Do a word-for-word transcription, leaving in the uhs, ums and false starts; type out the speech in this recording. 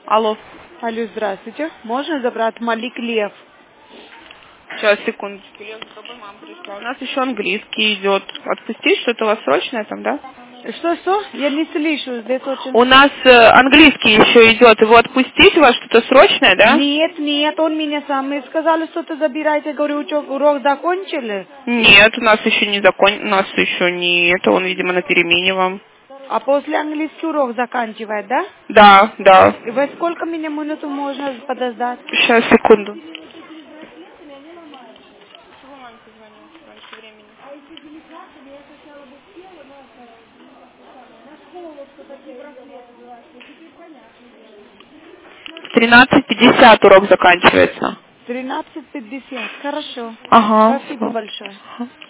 Алло. Алло, здравствуйте. Можно забрать Малик Лев? Сейчас, секундочку. Я за тобой, мама пришла. У нас еще английский идет. Отпустить что-то у вас срочное там, да? Что-что? Я не слышу, здесь очень... У нас э, английский еще идет. Его отпустить? У вас что-то срочное, да? Нет, нет, он меня сам и сказал, что-то забирайте. Говорю, что урок закончили? Нет, у нас еще не закон... У нас еще не это. Он, видимо, на перемене вам. А после английский урок заканчивает, да? Да, да. И во сколько меня минуту можно подождать? Сейчас, секунду. тринадцать пятьдесят урок заканчивается. тринадцать пятьдесят. Хорошо. Ага. Спасибо большое.